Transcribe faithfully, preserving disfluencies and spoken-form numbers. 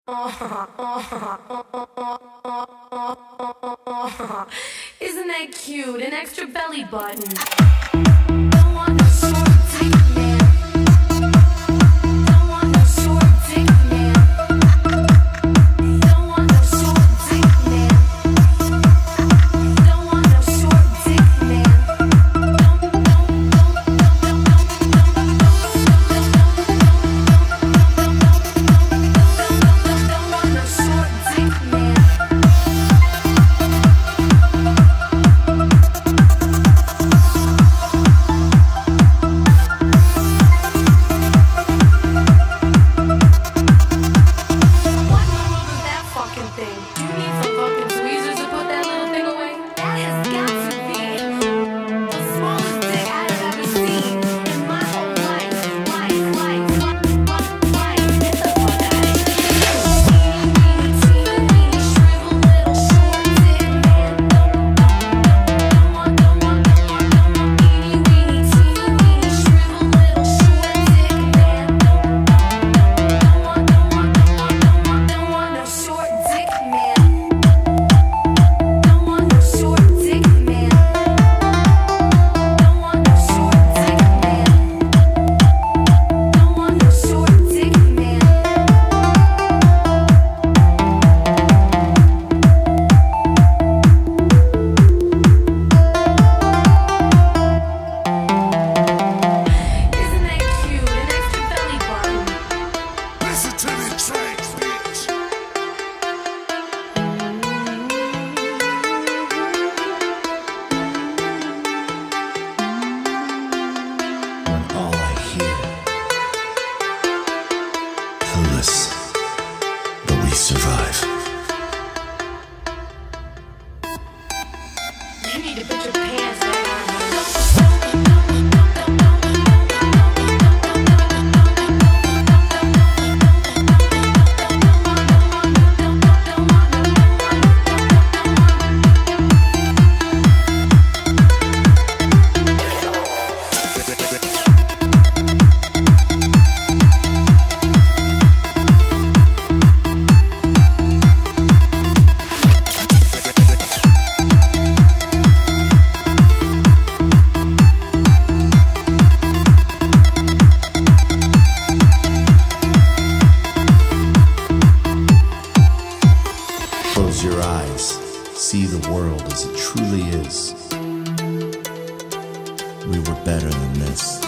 Isn't that cute? An extra belly button. Don't want no short dick man. Don't want no short dick man. Don't want no short dick man. Don't want no short dick man. Don't, don't, don't, don't, don't want no short dick man. But we survive. You need to put your pants down. Close your eyes. See the world as it truly is. We were better than this.